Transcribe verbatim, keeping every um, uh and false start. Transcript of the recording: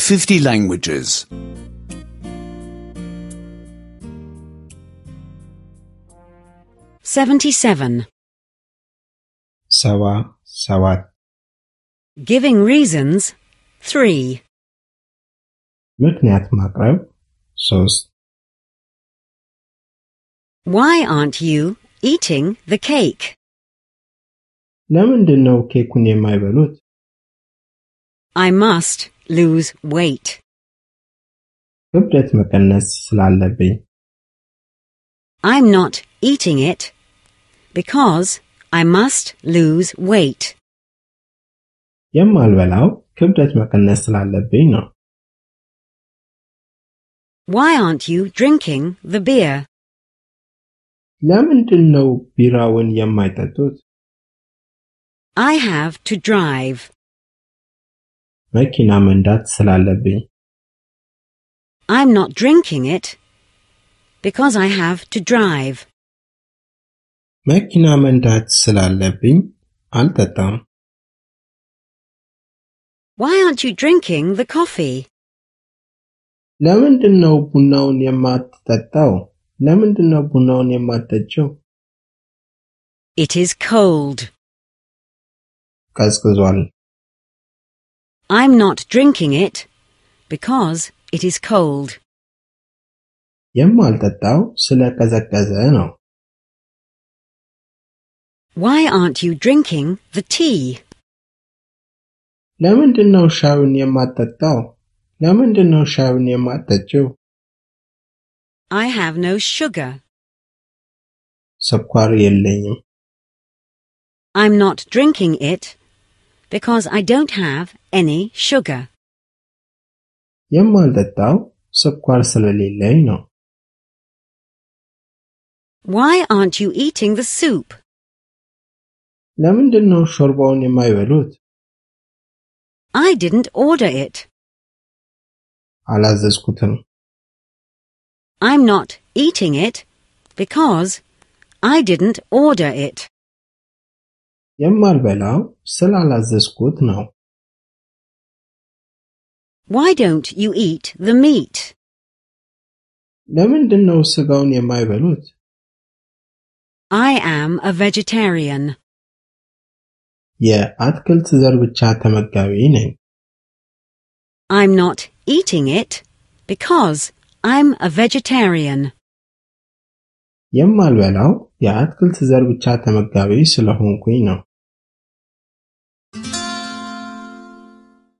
fifty languages. seventy-seven. ሰባ ሰባት Giving reasons, three. ምክንያት ማቅረብ ሶስት Why aren't you eating the cake? ለምንድን ነው ኬኩን የማይበሉት? I must lose weight. ክብደት መቀነስ ስላለብኝ I'm not eating it because I must lose weight. የማልበላው ክብደት መቀነስ ስላለብኝ ነው። Why aren't you drinking the beer? ለምንድን ነው ቢራውን የማይጠጡት? I have to drive. መኪና መንዳት ስላለብኝ I'm not drinking it because I have to drive. መኪና መንዳት ስላለብኝ አልጠጣም። Why aren't you drinking the coffee? ለምንድን ነው ቡናውን የማትጠጣው? ለምንድን ነው ቡናውን የማትጠጪው? It is cold. ቀዝቅዟል። I'm not drinking it because it is cold. የማልጠጣው ስለቀዘቀዘ ነው። Why aren't you drinking the tea? ለምንድን ነው ሻዩን የማትጠጣው? ለምንድን ነው ሻዩን የማትጠጪው? I have no sugar. ስኳር የለኝም። I'm not drinking it because I don't have any sugar. የማልጠጣው ስኳር ስለሌለኝ ነው። Why aren't you eating the soup? ለምንድን ነው ሾርባውን የማይበሉት? I didn't order it. አላዘዝኩትም። I'm not eating it because I didn't order it. የማልበላው ስላላዘዝኩት ነው። Why don't you eat the meat? ለምንድን ነው ስጋውን የማይበሉት? I am a vegetarian. የአትክልት ዘር ብቻ ተመጋቢ ነኝ። I'm not eating it because I'm a vegetarian. የማልበላው የአትክልት ዘር ብቻ ተመጋቢ ስለሆንኩኝ ነው።